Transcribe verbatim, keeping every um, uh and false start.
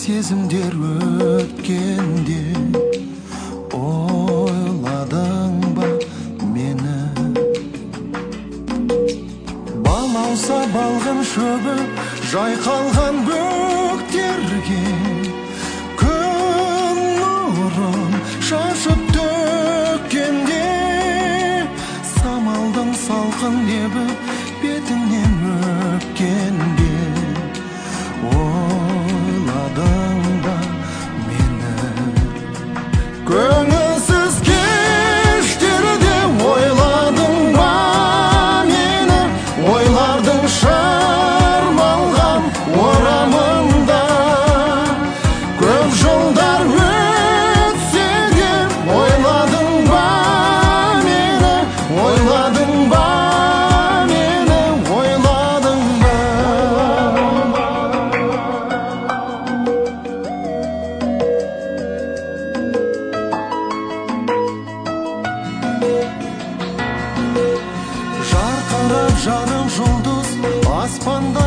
сезімдер өткенде ойладың ба мені? Балауса балғын шөбі жайқалған бөктерге күн нұрын шашып төккенде самалдың салқын лебі бетіңнен өпкенде ойладың ба мені? Көңілсіз кештерде ойладың ба мені? Ойлардың шармалған орамында көп жылдар өтсе де ойладың ба мені? Ойладың ба мені? Ойладың ба? Жарқырап жарық жұлдыз аспанда